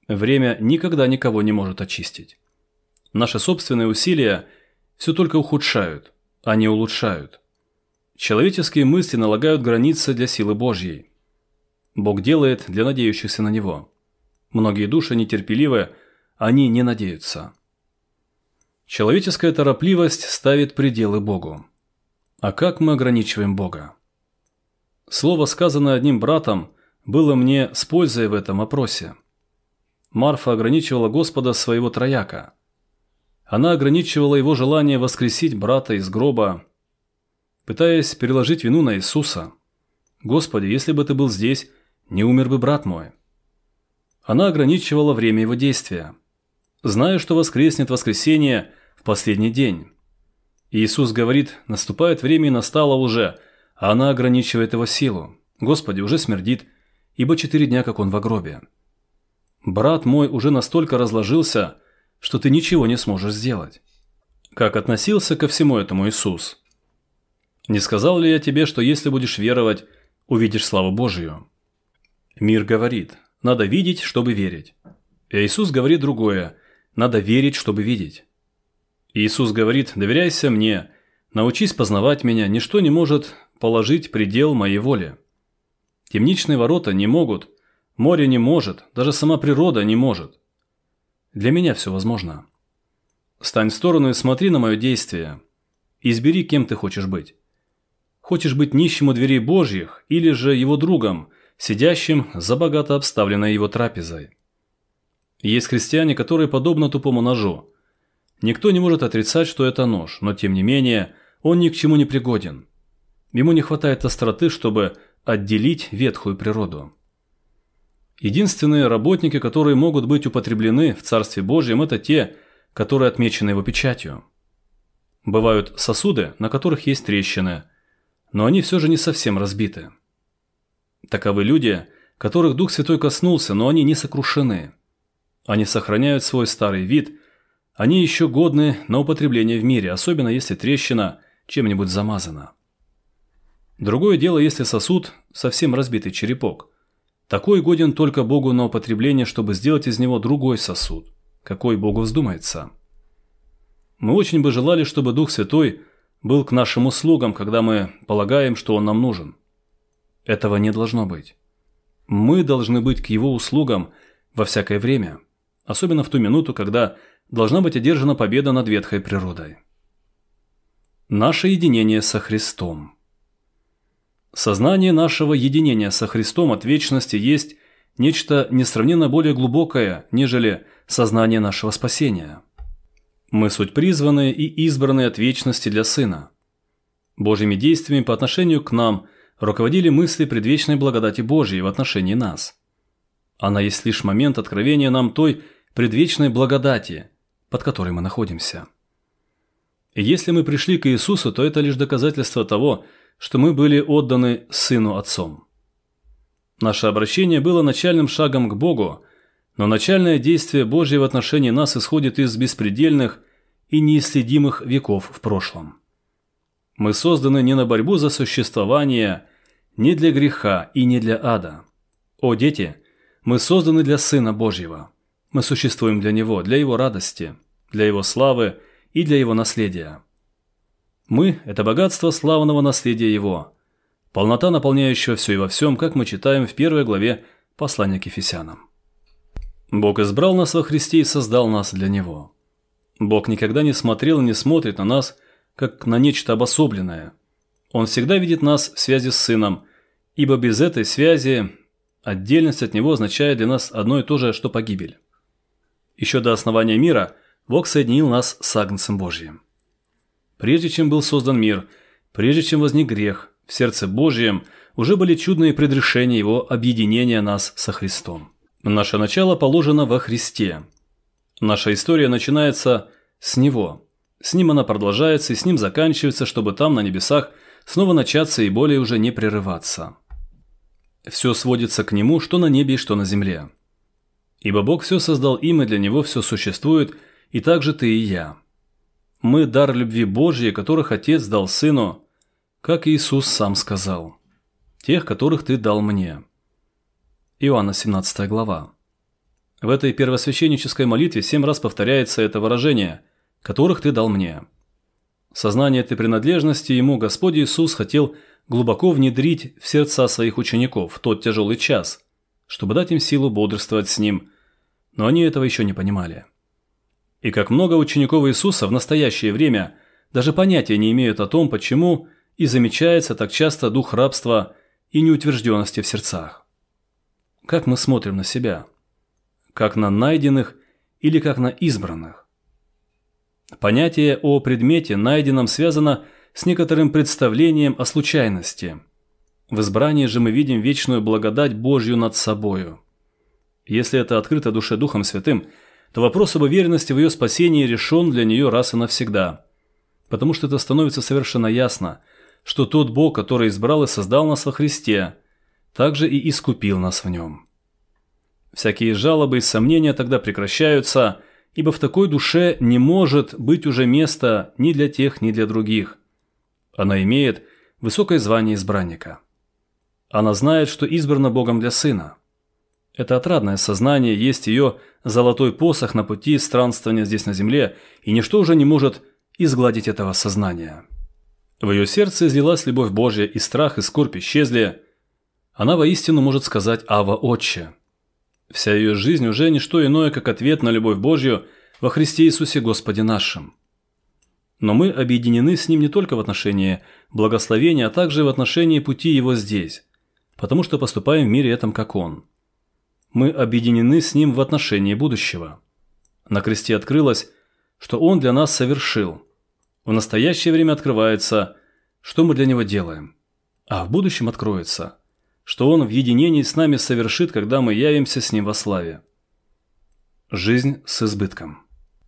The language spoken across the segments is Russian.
Время никогда никого не может очистить. Наши собственные усилия все только ухудшают, а не улучшают. Человеческие мысли налагают границы для силы Божьей. Бог делает для надеющихся на Него. Многие души нетерпеливы, они не надеются. Человеческая торопливость ставит пределы Богу. А как мы ограничиваем Бога? Слово, сказанное одним братом, было мне с пользой в этом опросе. Марфа ограничивала Господа своего трояка. Она ограничивала его желание воскресить брата из гроба, пытаясь переложить вину на Иисуса. «Господи, если бы ты был здесь, не умер бы брат мой». Она ограничивала время его действия, зная, что воскреснет воскресение в последний день. И Иисус говорит: «Наступает время и настало уже», а она ограничивает его силу. «Господи, уже смердит, ибо 4 дня, как он во гробе». «Брат мой уже настолько разложился, что ты ничего не сможешь сделать». Как относился ко всему этому Иисус? «Не сказал ли я тебе, что если будешь веровать, увидишь славу Божию?» Мир говорит: надо видеть, чтобы верить. И Иисус говорит другое: надо верить, чтобы видеть. Иисус говорит: доверяйся мне, научись познавать меня, ничто не может положить предел моей воле. Темничные ворота не могут, море не может, даже сама природа не может. Для меня все возможно. Стань в сторону и смотри на мое действие. Избери, кем ты хочешь быть. Хочешь быть нищим у дверей Божьих или же его другом, сидящим за богато обставленной его трапезой? Есть христиане, которые подобны тупому ножу. Никто не может отрицать, что это нож, но тем не менее он ни к чему не пригоден. Ему не хватает остроты, чтобы отделить ветхую природу. Единственные работники, которые могут быть употреблены в Царстве Божьем, это те, которые отмечены его печатью. Бывают сосуды, на которых есть трещины, но они все же не совсем разбиты. Таковы люди, которых Дух Святой коснулся, но они не сокрушены. Они сохраняют свой старый вид, они еще годны на употребление в мире, особенно если трещина чем-нибудь замазана. Другое дело, если сосуд совсем разбитый черепок. Такой годен только Богу на употребление, чтобы сделать из него другой сосуд, какой Богу вздумается. Мы очень бы желали, чтобы Дух Святой был к нашим услугам, когда мы полагаем, что Он нам нужен. Этого не должно быть. Мы должны быть к Его услугам во всякое время, особенно в ту минуту, когда должна быть одержана победа над ветхой природой. Наше единение со Христом. Сознание нашего единения со Христом от вечности есть нечто несравненно более глубокое, нежели сознание нашего спасения. Мы суть призванные и избранные от вечности для Сына. Божьими действиями по отношению к нам руководили мысли предвечной благодати Божьей в отношении нас. Она есть лишь момент откровения нам той предвечной благодати, под которой мы находимся. И если мы пришли к Иисусу, то это лишь доказательство того, что мы были отданы Сыну Отцом. Наше обращение было начальным шагом к Богу, но начальное действие Божье в отношении нас исходит из беспредельных и неисследимых веков в прошлом. Мы созданы не на борьбу за существование, не для греха и не для ада. О, дети, мы созданы для Сына Божьего. Мы существуем для Него, для Его радости, для Его славы и для Его наследия. Мы – это богатство славного наследия Его, полнота, наполняющая все и во всем, как мы читаем в 1 главе послания к Ефесянам. Бог избрал нас во Христе и создал нас для Него. Бог никогда не смотрел и не смотрит на нас, как на нечто обособленное. Он всегда видит нас в связи с Сыном, ибо без этой связи отдельность от Него означает для нас одно и то же, что погибель. Еще до основания мира Бог соединил нас с Агнцем Божьим. Прежде чем был создан мир, прежде чем возник грех, в сердце Божьем уже были чудные предрешения Его объединения нас со Христом. Наше начало положено во Христе. Наша история начинается с Него. С Ним она продолжается и с Ним заканчивается, чтобы там, на небесах, снова начаться и более уже не прерываться. Все сводится к Нему, что на небе и что на земле. Ибо Бог все создал им, и для Него все существует, и также ты и я. Мы – дар любви Божьей, которых Отец дал Сыну, как Иисус сам сказал: «Тех, которых ты дал мне». Иоанна 17 глава. В этой первосвященнической молитве 7 раз повторяется это выражение «которых ты дал мне». Сознание этой принадлежности ему Господь Иисус хотел глубоко внедрить в сердца своих учеников в тот тяжелый час, чтобы дать им силу бодрствовать с Ним, но они этого еще не понимали. И как много учеников Иисуса в настоящее время даже понятия не имеют о том, почему и замечается так часто дух рабства и неутвержденности в сердцах. Как мы смотрим на себя? Как на найденных или как на избранных? Понятие о предмете, найденном, связано с некоторым представлением о случайности. В избрании же мы видим вечную благодать Божью над собою. Если это открыто душе Духом Святым, то вопрос об уверенности в ее спасении решен для нее раз и навсегда. Потому что это становится совершенно ясно, что тот Бог, который избрал и создал нас во Христе, также и искупил нас в нем. Всякие жалобы и сомнения тогда прекращаются, ибо в такой душе не может быть уже места ни для тех, ни для других. Она имеет высокое звание избранника. Она знает, что избрана Богом для Сына. Это отрадное сознание есть ее золотой посох на пути странствования здесь на земле, и ничто уже не может изгладить этого сознания. В ее сердце излилась любовь Божья, и страх, и скорбь исчезли. Она воистину может сказать «Ава, Отче». Вся ее жизнь уже не что иное, как ответ на любовь Божью во Христе Иисусе Господе нашим. Но мы объединены с Ним не только в отношении благословения, а также в отношении пути Его здесь, потому что поступаем в мире этом, как Он. Мы объединены с Ним в отношении будущего. На кресте открылось, что Он для нас совершил. В настоящее время открывается, что мы для Него делаем. А в будущем откроется, что Он в единении с нами совершит, когда мы явимся с Ним во славе. Жизнь с избытком.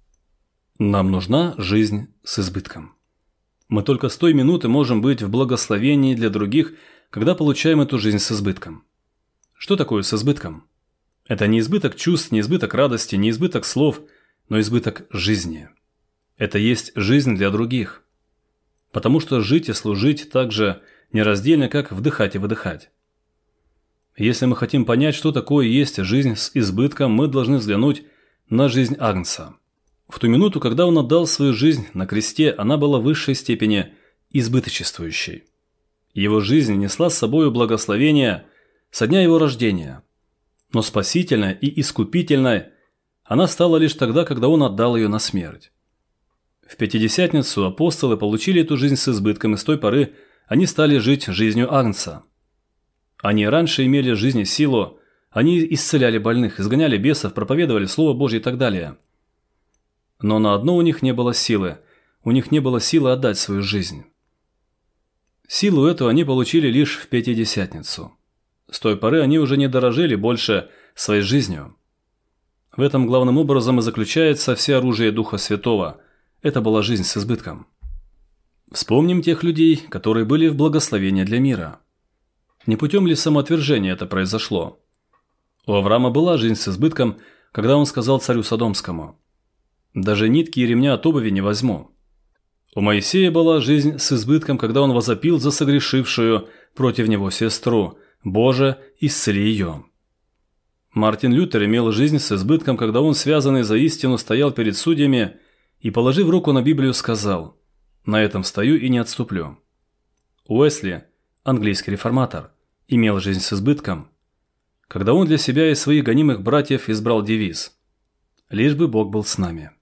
Нам нужна жизнь с избытком. Мы только с той минуты можем быть в благословении для других, когда получаем эту жизнь с избытком. Что такое с избытком? Это не избыток чувств, не избыток радости, не избыток слов, но избыток жизни. Это есть жизнь для других. Потому что жить и служить так же нераздельно, как вдыхать и выдыхать. Если мы хотим понять, что такое есть жизнь с избытком, мы должны взглянуть на жизнь Агнца. В ту минуту, когда он отдал свою жизнь на кресте, она была в высшей степени избыточествующей. Его жизнь несла с собой благословение со дня его рождения. Но спасительной и искупительной она стала лишь тогда, когда он отдал ее на смерть. В Пятидесятницу апостолы получили эту жизнь с избытком, и с той поры они стали жить жизнью Агнца. Они раньше имели жизнь и силу, они исцеляли больных, изгоняли бесов, проповедовали Слово Божье и так далее. Но на одно у них не было силы, у них не было силы отдать свою жизнь. Силу эту они получили лишь в Пятидесятницу. С той поры они уже не дорожили больше своей жизнью. В этом главным образом и заключается все оружие Духа Святого. Это была жизнь с избытком. Вспомним тех людей, которые были в благословении для мира. Не путем ли самоотвержения это произошло? У Авраама была жизнь с избытком, когда он сказал царю Содомскому: «Даже нитки и ремня от обуви не возьму». У Моисея была жизнь с избытком, когда он возопил за согрешившую против него сестру: «Боже, исцели ее». Мартин Лютер имел жизнь с избытком, когда он, связанный за истину, стоял перед судьями и, положив руку на Библию, сказал: «На этом стою и не отступлю». Уэсли, английский реформатор, имел жизнь с избытком, когда он для себя и своих гонимых братьев избрал девиз: «Лишь бы Бог был с нами».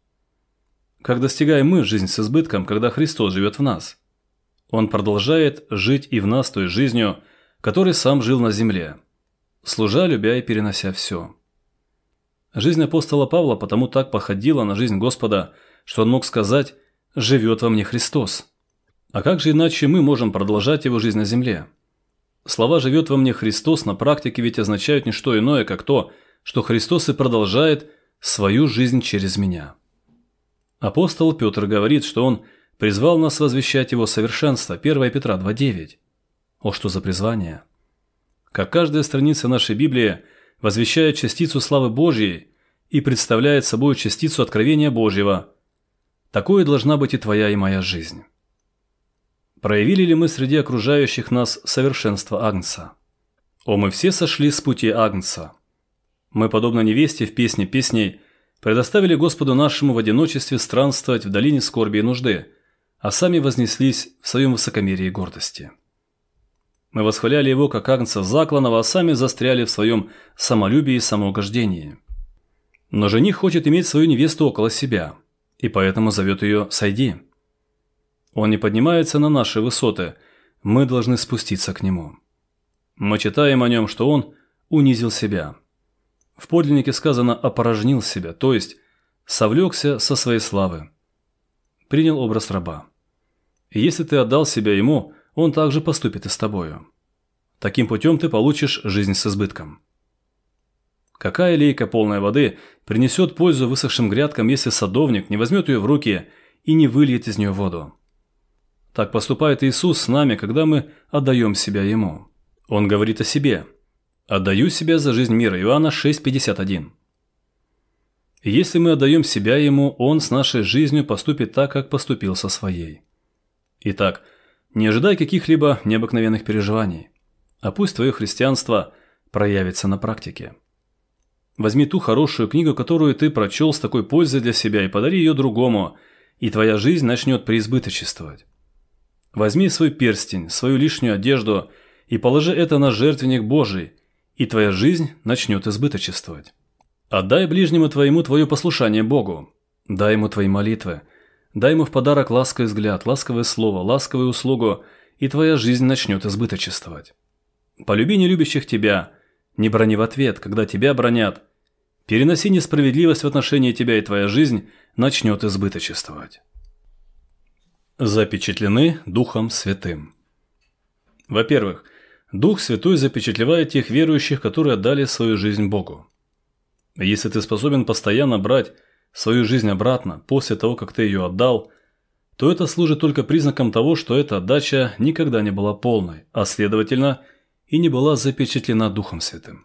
Как достигаем мы жизнь с избытком, когда Христос живет в нас? Он продолжает жить и в нас той жизнью, которой сам жил на земле, служа, любя и перенося все. Жизнь апостола Павла потому так походила на жизнь Господа, что он мог сказать: «Живет во мне Христос». А как же иначе мы можем продолжать его жизнь на земле? Слова «живет во мне Христос» на практике ведь означают не что иное, как то, что Христос и продолжает свою жизнь через меня. Апостол Петр говорит, что он призвал нас возвещать его совершенство, 1 Петра 2:9. О, что за призвание! Как каждая страница нашей Библии возвещает частицу славы Божьей и представляет собой частицу откровения Божьего, такой должна быть и твоя, и моя жизнь. Проявили ли мы среди окружающих нас совершенство Агнца? О, мы все сошли с пути Агнца. Мы, подобно невесте в песне песней, предоставили Господу нашему в одиночестве странствовать в долине скорби и нужды, а сами вознеслись в своем высокомерии и гордости. Мы восхваляли Его, как агнца закланного, а сами застряли в своем самолюбии и самоугождении. Но жених хочет иметь свою невесту около себя, и поэтому зовет ее «Сойди». Он не поднимается на наши высоты, мы должны спуститься к Нему. Мы читаем о Нем, что Он унизил себя. В подлиннике сказано «опорожнил себя», то есть совлекся со своей славы. Принял образ раба. И если ты отдал себя Ему, Он также поступит и с тобою. Таким путем ты получишь жизнь с избытком. Какая лейка полная воды принесет пользу высохшим грядкам, если садовник не возьмет ее в руки и не выльет из нее воду? Так поступает Иисус с нами, когда мы отдаем себя Ему. Он говорит о себе: «Отдаю себя за жизнь мира» Иоанна 6,51. Если мы отдаем себя Ему, Он с нашей жизнью поступит так, как поступил со своей. Итак, не ожидай каких-либо необыкновенных переживаний, а пусть твое христианство проявится на практике. Возьми ту хорошую книгу, которую ты прочел с такой пользой для себя, и подари ее другому, и твоя жизнь начнет преизбыточествовать. Возьми свой перстень, свою лишнюю одежду и положи это на жертвенник Божий, и твоя жизнь начнет избыточествовать. Отдай ближнему твоему твое послушание Богу, дай ему твои молитвы, дай ему в подарок ласковый взгляд, ласковое слово, ласковую услугу, и твоя жизнь начнет избыточествовать. Полюби нелюбящих тебя, не брони в ответ, когда тебя бронят. Переноси несправедливость в отношении тебя, и твоя жизнь начнет избыточествовать. Запечатлены Духом Святым. Во-первых, Дух Святой запечатлевает тех верующих, которые отдали свою жизнь Богу. Если ты способен постоянно брать свою жизнь обратно после того, как ты ее отдал, то это служит только признаком того, что эта отдача никогда не была полной, а следовательно, и не была запечатлена Духом Святым.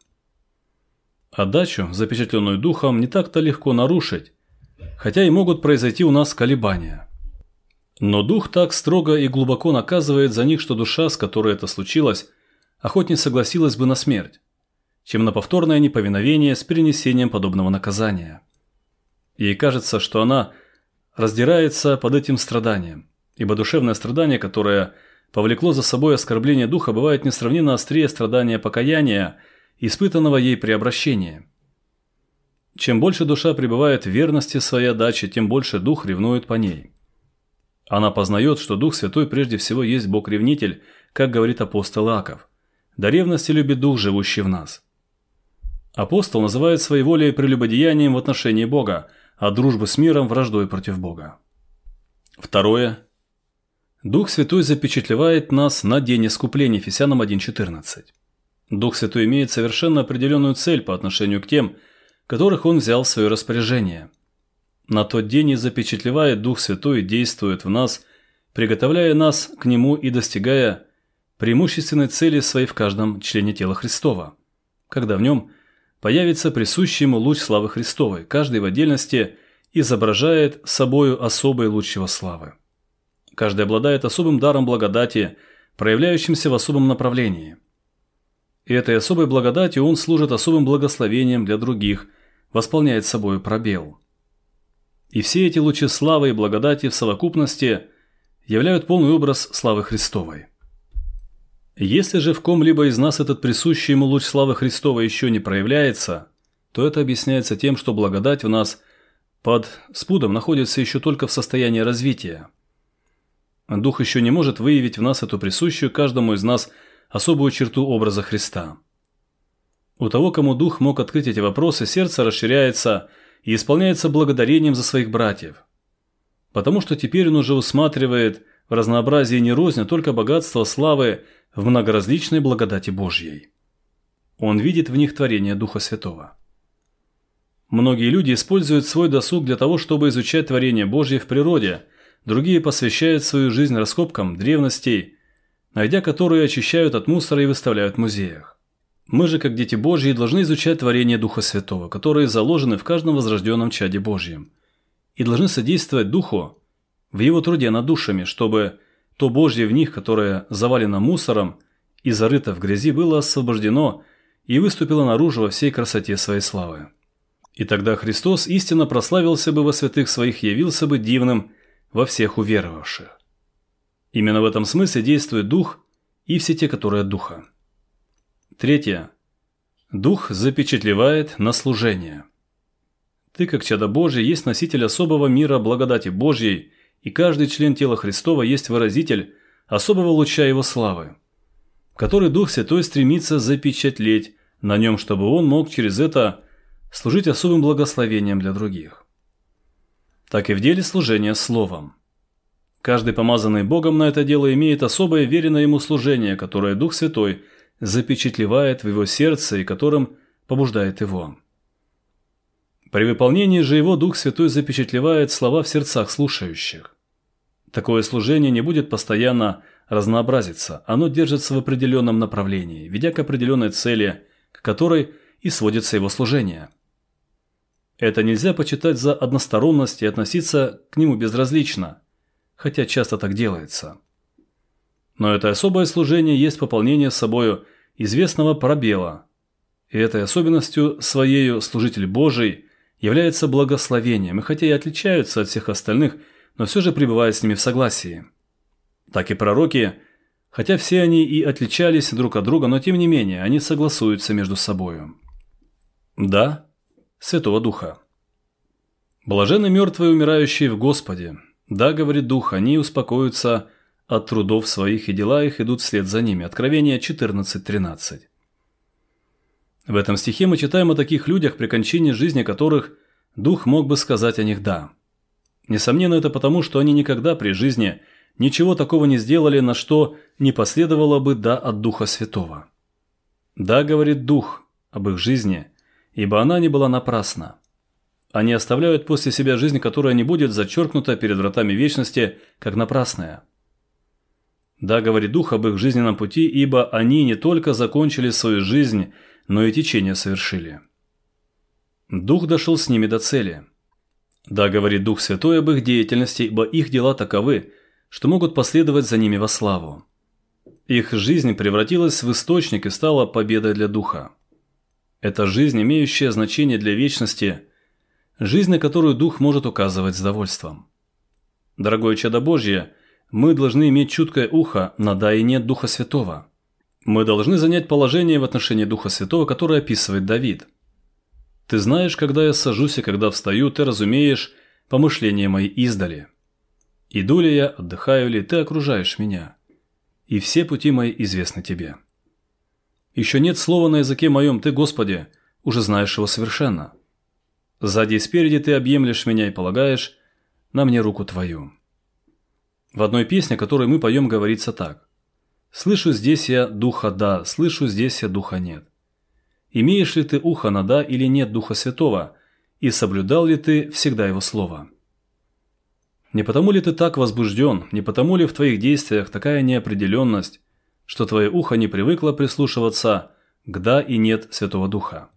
Отдачу, запечатленную Духом, не так-то легко нарушить, хотя и могут произойти у нас колебания. Но Дух так строго и глубоко наказывает за них, что душа, с которой это случилось, охотнее согласилась бы на смерть, чем на повторное неповиновение с перенесением подобного наказания. Ей кажется, что она раздирается под этим страданием, ибо душевное страдание, которое повлекло за собой оскорбление духа, бывает несравненно острее страдания покаяния, испытанного ей при обращении. Чем больше душа пребывает в верности своей отдаче, тем больше дух ревнует по ней. Она познает, что Дух Святой прежде всего есть Бог-ревнитель, как говорит апостол Иаков. «До ревности любит Дух, живущий в нас». Апостол называет своеволие прелюбодеянием в отношении Бога, а дружбу с миром враждой против Бога. Второе. Дух Святой запечатлевает нас на день искупления, Ефесянам 1:14. Дух Святой имеет совершенно определенную цель по отношению к тем, которых Он взял в свое распоряжение. На тот день и запечатлевает Дух Святой и действует в нас, приготовляя нас к Нему и достигая преимущественной цели своей в каждом члене тела Христова, когда в нем появится присущий ему луч славы Христовой, каждый в отдельности изображает собою особый луч его славы. Каждый обладает особым даром благодати, проявляющимся в особом направлении. И этой особой благодатью он служит особым благословением для других, восполняет собою пробел. И все эти лучи славы и благодати в совокупности являют полный образ славы Христовой. Если же в ком-либо из нас этот присущий ему луч славы Христовой еще не проявляется, то это объясняется тем, что благодать в нас под спудом находится еще только в состоянии развития. Дух еще не может выявить в нас эту присущую каждому из нас особую черту образа Христа. У того, кому Дух мог открыть эти вопросы, сердце расширяется и исполняется благодарением за своих братьев, потому что теперь он уже усматривает в разнообразии не рознь, а только богатство славы в многоразличной благодати Божьей. Он видит в них творение Духа Святого. Многие люди используют свой досуг для того, чтобы изучать творение Божье в природе, другие посвящают свою жизнь раскопкам древностей, найдя которые очищают от мусора и выставляют в музеях. Мы же, как дети Божьи, должны изучать творение Духа Святого, которые заложены в каждом возрожденном чаде Божьем, и должны содействовать Духу в его труде над душами, чтобы то Божье в них, которое завалено мусором и зарыто в грязи, было освобождено и выступила наружу во всей красоте своей славы. И тогда Христос истинно прославился бы во святых своих, явился бы дивным во всех уверовавших. Именно в этом смысле действует Дух и все те, которые от Духа. Третье. Дух запечатлевает на служение. Ты, как чадо Божие, есть носитель особого мира благодати Божьей, и каждый член тела Христова есть выразитель особого луча Его славы, который Дух Святой стремится запечатлеть на нем, чтобы он мог через это служить особым благословением для других. Так и в деле служения Словом. Каждый помазанный Богом на это дело имеет особое веренное ему служение, которое Дух Святой запечатлевает в его сердце и которым побуждает его. При выполнении же его Дух Святой запечатлевает слова в сердцах слушающих. Такое служение не будет постоянно разнообразиться, оно держится в определенном направлении, ведя к определенной цели, к которой и сводится его служение. Это нельзя почитать за односторонность и относиться к нему безразлично, хотя часто так делается. Но это особое служение есть пополнение собою известного пробела, и этой особенностью своею служитель Божий является благословением, и хотя и отличаются от всех остальных, но все же пребывают с ними в согласии. Так и пророки, хотя все они и отличались друг от друга, но тем не менее они согласуются между собою. Да, Святого Духа. Блаженны мертвые, умирающие в Господе. Да, говорит Дух, они успокоятся от трудов своих, и дела их идут вслед за ними. Откровение 14:13. В этом стихе мы читаем о таких людях, при кончине жизни которых Дух мог бы сказать о них «да». Несомненно, это потому, что они никогда при жизни ничего такого не сделали, на что не последовало бы «да» от Духа Святого. «Да, говорит Дух об их жизни, ибо она не была напрасна». Они оставляют после себя жизнь, которая не будет зачеркнута перед вратами вечности, как напрасная. Да, говорит Дух об их жизненном пути, ибо они не только закончили свою жизнь, но и течение совершили. Дух дошел с ними до цели. Да, говорит Дух Святой об их деятельности, ибо их дела таковы, что могут последовать за ними во славу. Их жизнь превратилась в источник и стала победой для Духа. Это жизнь, имеющая значение для вечности, жизнь, на которую Дух может указывать с довольством. Дорогое чадо Божье, мы должны иметь чуткое ухо на «да» и «нет» Духа Святого. Мы должны занять положение в отношении Духа Святого, которое описывает Давид. «Ты знаешь, когда я сажусь и когда встаю, ты разумеешь помышления мои издали. Иду ли я, отдыхаю ли, ты окружаешь меня, и все пути мои известны тебе. Еще нет слова на языке моем, ты, Господи, уже знаешь его совершенно. Сзади и спереди ты объемлешь меня и полагаешь на мне руку твою». В одной песне, которую мы поем, говорится так: «Слышу здесь я духа да, слышу здесь я духа нет». Имеешь ли ты ухо на да или нет Духа Святого, и соблюдал ли ты всегда Его Слово? Не потому ли ты так возбужден, не потому ли в твоих действиях такая неопределенность, что твое ухо не привыкло прислушиваться к да и нет Святого Духа?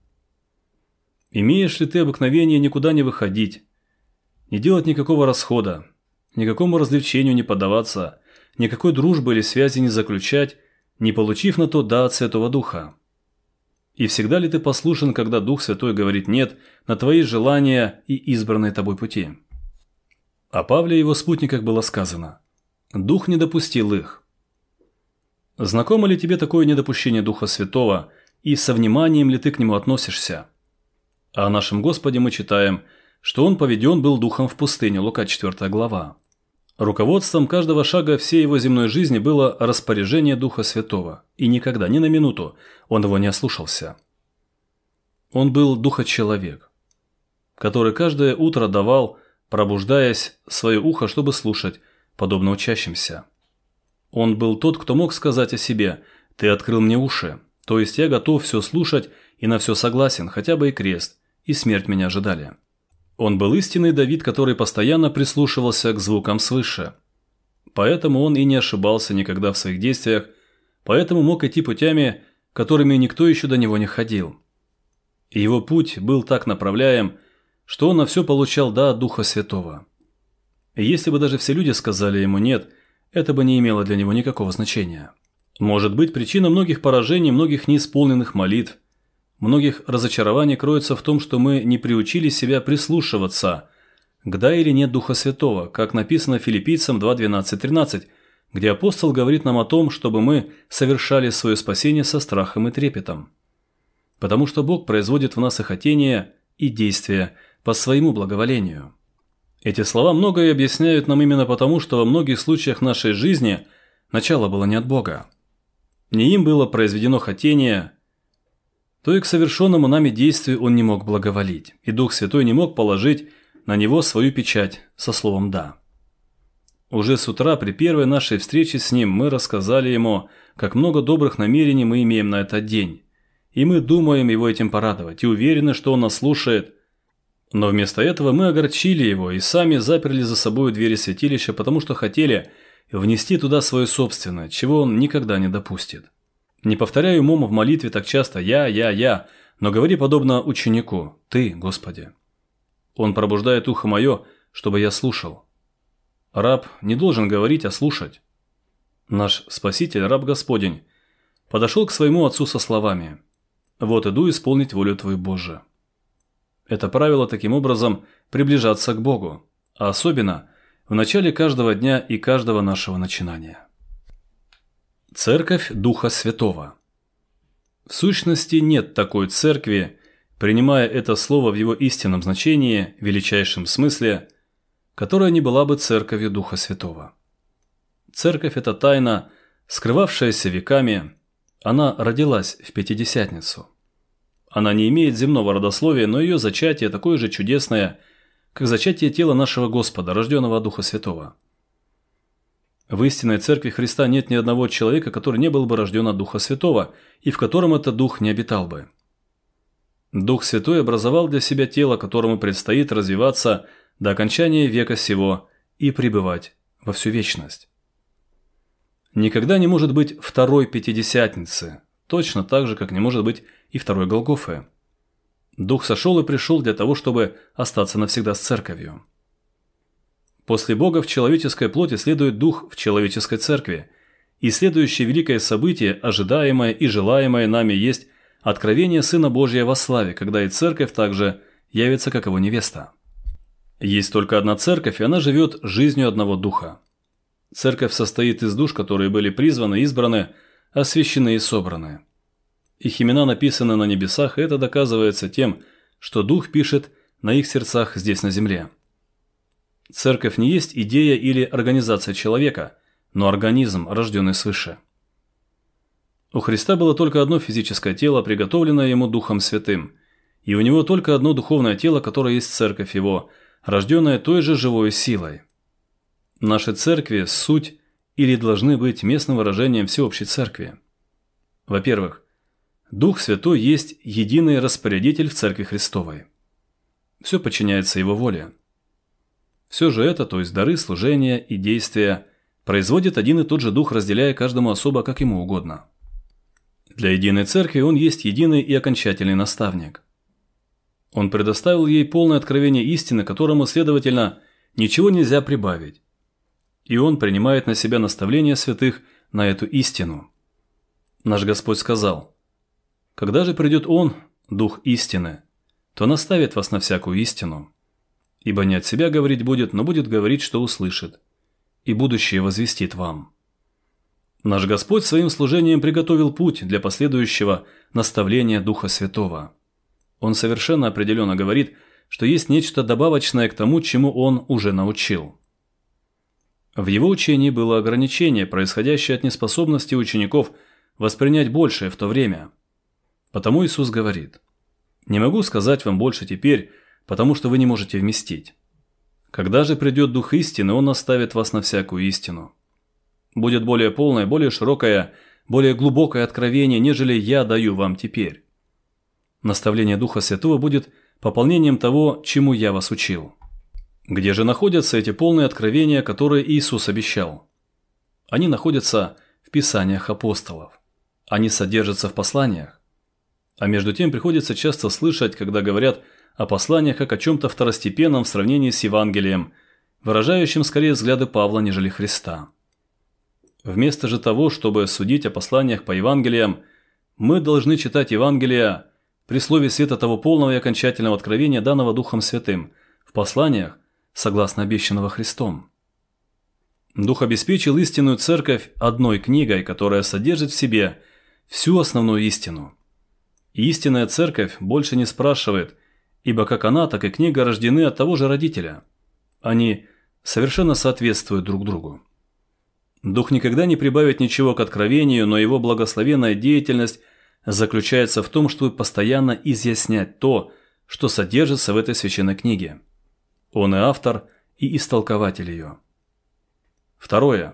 Имеешь ли ты обыкновение никуда не выходить, не делать никакого расхода, никакому развлечению не поддаваться, никакой дружбы или связи не заключать, не получив на то «да» от Святого Духа? И всегда ли ты послушен, когда Дух Святой говорит «нет» на твои желания и избранные тобой пути? О Павле и его спутниках было сказано: «Дух не допустил их». Знакомо ли тебе такое недопущение Духа Святого, и со вниманием ли ты к нему относишься? А о нашем Господе мы читаем, что Он поведен был Духом в пустыне, Лука 4 глава. Руководством каждого шага всей его земной жизни было распоряжение Духа Святого, и никогда, ни на минуту, он его не ослушался. Он был Духа-человек, который каждое утро давал, пробуждаясь, свое ухо, чтобы слушать, подобно учащимся. Он был тот, кто мог сказать о себе: «Ты открыл мне уши», то есть я готов все слушать и на все согласен, хотя бы и крест, и смерть меня ожидали. Он был истинный Давид, который постоянно прислушивался к звукам свыше. Поэтому он и не ошибался никогда в своих действиях, поэтому мог идти путями, которыми никто еще до него не ходил. И его путь был так направляем, что он на все получал «да» от Духа Святого. И если бы даже все люди сказали ему «нет», это бы не имело для него никакого значения. Может быть, причина многих поражений, многих неисполненных молитв, многих разочарований кроется в том, что мы не приучили себя прислушиваться к «да» или «нет» Духа Святого, как написано Филиппийцам 2:12-13, где апостол говорит нам о том, чтобы мы совершали свое спасение со страхом и трепетом. Потому что Бог производит в нас и хотение, и действия по своему благоволению. Эти слова многое объясняют нам именно потому, что во многих случаях нашей жизни начало было не от Бога. Не им было произведено хотение, то и к совершенному нами действию он не мог благоволить, и Дух Святой не мог положить на него свою печать со словом «да». Уже с утра при первой нашей встрече с ним мы рассказали ему, как много добрых намерений мы имеем на этот день, и мы думаем его этим порадовать, и уверены, что он нас слушает. Но вместо этого мы огорчили его и сами заперли за собой двери святилища, потому что хотели внести туда свое собственное, чего он никогда не допустит. Не повторяй умом в молитве так часто «я», но говори подобно ученику «Ты, Господи». Он пробуждает ухо мое, чтобы я слушал. Раб не должен говорить, а слушать. Наш Спаситель, раб Господень, подошел к своему отцу со словами «Вот иду исполнить волю Твою, Боже». Это правило таким образом приближаться к Богу, а особенно в начале каждого дня и каждого нашего начинания. Церковь Духа Святого. В сущности, нет такой церкви, принимая это слово в его истинном значении, величайшем смысле, которая не была бы церковью Духа Святого. Церковь – это тайна, скрывавшаяся веками, она родилась в Пятидесятницу. Она не имеет земного родословия, но ее зачатие такое же чудесное, как зачатие тела нашего Господа, рожденного от Духа Святого. В истинной церкви Христа нет ни одного человека, который не был бы рожден от Духа Святого, и в котором этот Дух не обитал бы. Дух Святой образовал для себя тело, которому предстоит развиваться до окончания века сего и пребывать во всю вечность. Никогда не может быть второй Пятидесятницы, точно так же, как не может быть и второй Голгофы. Дух сошел и пришел для того, чтобы остаться навсегда с церковью. После Бога в человеческой плоти следует Дух в человеческой церкви, и следующее великое событие, ожидаемое и желаемое нами, есть откровение Сына Божия во славе, когда и церковь также явится как его невеста. Есть только одна церковь, и она живет жизнью одного Духа. Церковь состоит из душ, которые были призваны, избраны, освящены и собраны. Их имена написаны на небесах, и это доказывается тем, что Дух пишет на их сердцах здесь на земле. Церковь не есть идея или организация человека, но организм, рожденный свыше. У Христа было только одно физическое тело, приготовленное Ему Духом Святым, и у Него только одно духовное тело, которое есть церковь Его, рожденная той же живой силой. Наши церкви – суть или должны быть местным выражением всеобщей церкви. Во-первых, Дух Святой есть единый распорядитель в Церкви Христовой. Все подчиняется Его воле. Все же это, то есть дары, служения и действия, производит один и тот же Дух, разделяя каждому особо, как ему угодно. Для единой церкви Он есть единый и окончательный наставник. Он предоставил ей полное откровение истины, которому, следовательно, ничего нельзя прибавить. И Он принимает на себя наставления святых на эту истину. Наш Господь сказал: «Когда же придет Он, Дух истины, то наставит вас на всякую истину. Ибо не от себя говорить будет, но будет говорить, что услышит, и будущее возвестит вам». Наш Господь своим служением приготовил путь для последующего наставления Духа Святого. Он совершенно определенно говорит, что есть нечто добавочное к тому, чему Он уже научил. В Его учении было ограничение, происходящее от неспособности учеников воспринять большее в то время. Потому Иисус говорит: «Не могу сказать вам больше теперь, потому что вы не можете вместить. Когда же придет Дух истины, Он наставит вас на всякую истину. Будет более полное, более широкое, более глубокое откровение, нежели я даю вам теперь. Наставление Духа Святого будет пополнением того, чему я вас учил». Где же находятся эти полные откровения, которые Иисус обещал? Они находятся в Писаниях апостолов. Они содержатся в посланиях. А между тем приходится часто слышать, когда говорят о посланиях как о чем-то второстепенном в сравнении с Евангелием, выражающим скорее взгляды Павла, нежели Христа. Вместо же того, чтобы судить о посланиях по Евангелиям, мы должны читать Евангелия при слове света того полного и окончательного откровения, данного Духом Святым, в посланиях, согласно обещанного Христом. Дух обеспечил истинную церковь одной книгой, которая содержит в себе всю основную истину. И истинная церковь больше не спрашивает, ибо как она, так и книга рождены от того же родителя. Они совершенно соответствуют друг другу. Дух никогда не прибавит ничего к откровению, но его благословенная деятельность заключается в том, чтобы постоянно изъяснять то, что содержится в этой священной книге. Он и автор, и истолкователь ее. Второе.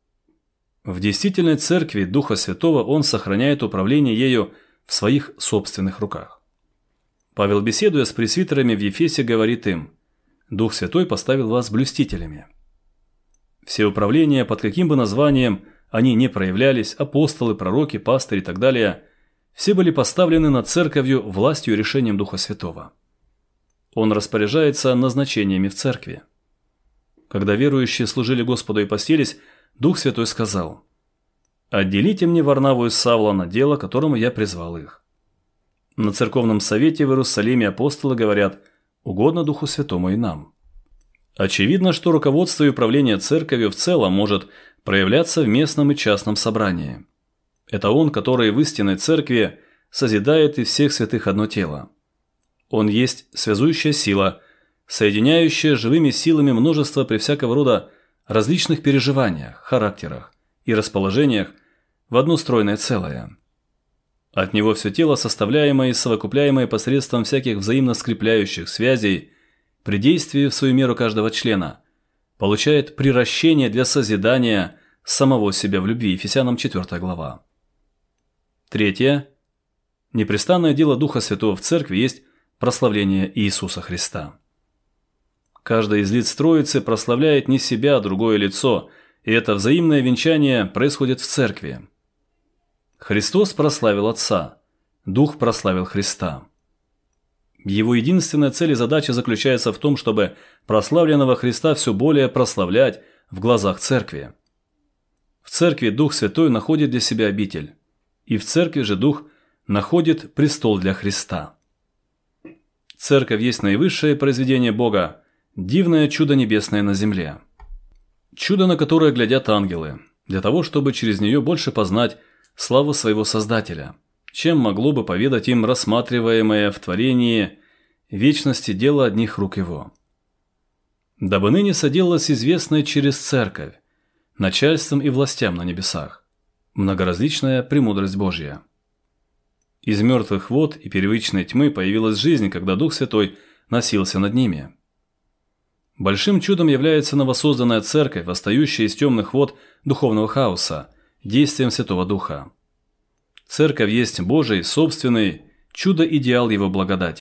В действительной церкви Духа Святого он сохраняет управление ею в своих собственных руках. Павел, беседуя с пресвитерами в Ефесе, говорит им: «Дух Святой поставил вас блюстителями». Все управления, под каким бы названием они ни проявлялись, апостолы, пророки, пастыри и так далее, все были поставлены над церковью властью и решением Духа Святого. Он распоряжается назначениями в церкви. Когда верующие служили Господу и постились, Дух Святой сказал: «Отделите мне Варнаву и Савла на дело, которому я призвал их». На церковном совете в Иерусалиме апостолы говорят: «Угодно Духу Святому и нам». Очевидно, что руководство и управление церковью в целом может проявляться в местном и частном собрании. Это Он, который в истинной церкви созидает из всех святых одно тело. Он есть связующая сила, соединяющая живыми силами множество при всякого рода различных переживаниях, характерах и расположениях в одно стройное целое. От Него все тело, составляемое и совокупляемое посредством всяких взаимно скрепляющих связей, при действии в свою меру каждого члена, получает приращение для созидания самого себя в любви. Ефесянам 4 глава. Третье. Непрестанное дело Духа Святого в церкви есть прославление Иисуса Христа. Каждое из лиц Троицы прославляет не себя, а другое лицо, и это взаимное венчание происходит в церкви. Христос прославил Отца, Дух прославил Христа. Его единственная цель и задача заключается в том, чтобы прославленного Христа все более прославлять в глазах церкви. В церкви Дух Святой находит для себя обитель, и в церкви же Дух находит престол для Христа. Церковь есть наивысшее произведение Бога, дивное чудо небесное на земле. Чудо, на которое глядят ангелы, для того, чтобы через нее больше познать славу своего Создателя, чем могло бы поведать им рассматриваемое в творении вечности дело одних рук Его. Дабы ныне соделалось известное через церковь, начальством и властям на небесах, многоразличная премудрость Божья. Из мертвых вод и первичной тьмы появилась жизнь, когда Дух Святой носился над ними. Большим чудом является новосозданная церковь, восстающая из темных вод духовного хаоса, действием Святого Духа. Церковь есть Божий, собственный, чудо-идеал Его благодати.